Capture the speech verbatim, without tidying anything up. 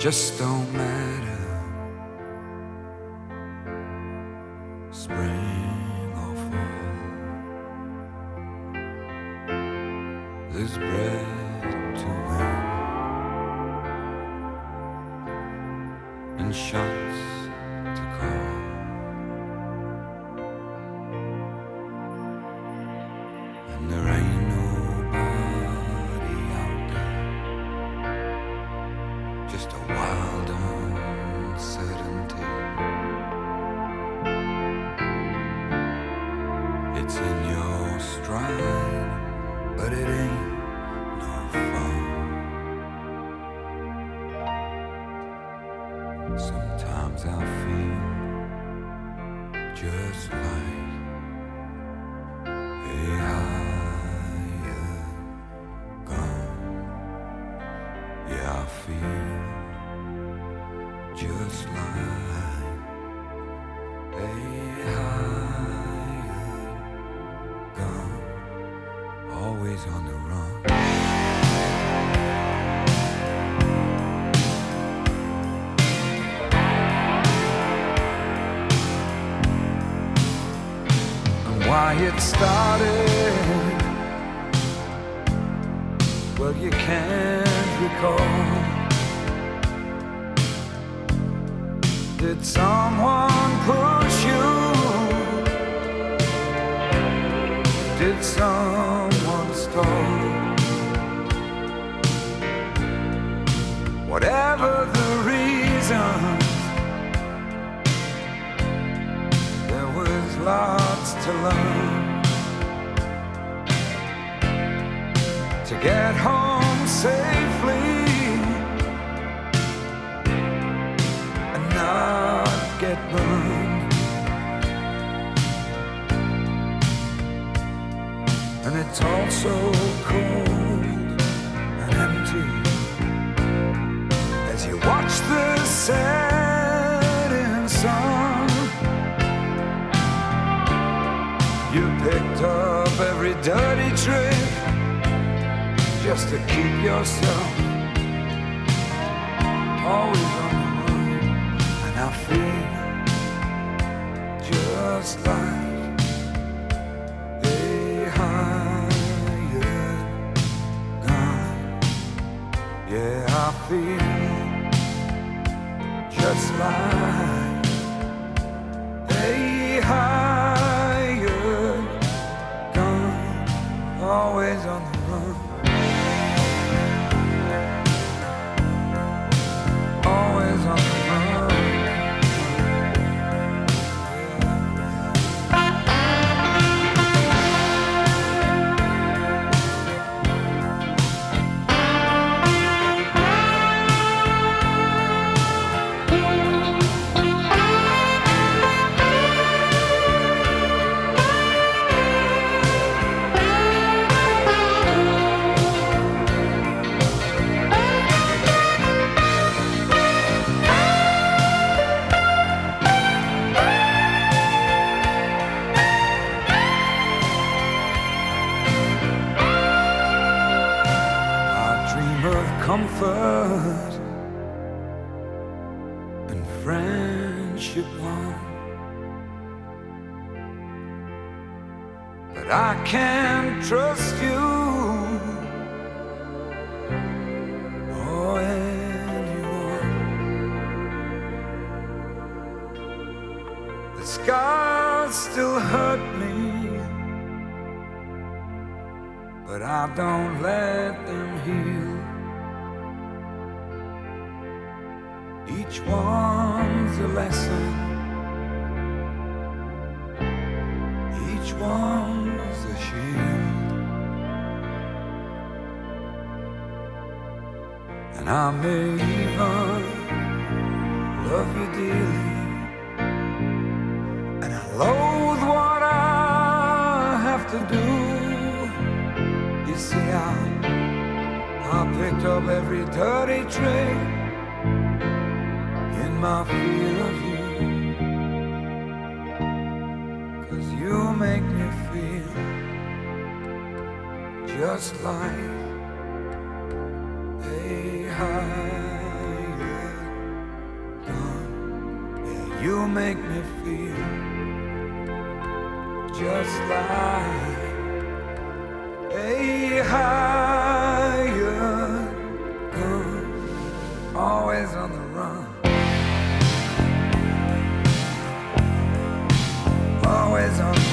just don't matter. Spring or fall, there's bread to win and shots to call. And there ain't nobody out there, just a wild uncertainty. It's in your stride, but it ain't no fun. Sometimes I feel just like a higher gun. Yeah, I feel just like a higher gun, always on the run. And why it started, well, you can't recall. Did someone push you? Did someone stall? Whatever the reasons, there was lots to learn. To get home safely and not get burned. And it's all so cold and empty as you watch the setting sun. You picked up every dirty trick just to keep yourself always on the run. And I feel just like a hired gun. Yeah, I feel just like a hired gun, always on the run. Always on the run. Comfort and friendship long, but I can't trust you or anyone. The scars still hurt me, but I don't let them heal. Each one's a lesson, each one's a shield. And I may even love you dearly, and I loathe what I have to do. You see, I, I picked up every dirty trick in my fear of you, 'cause you make me feel just like a hired You make me feel just like a hired gun, always on the run, always on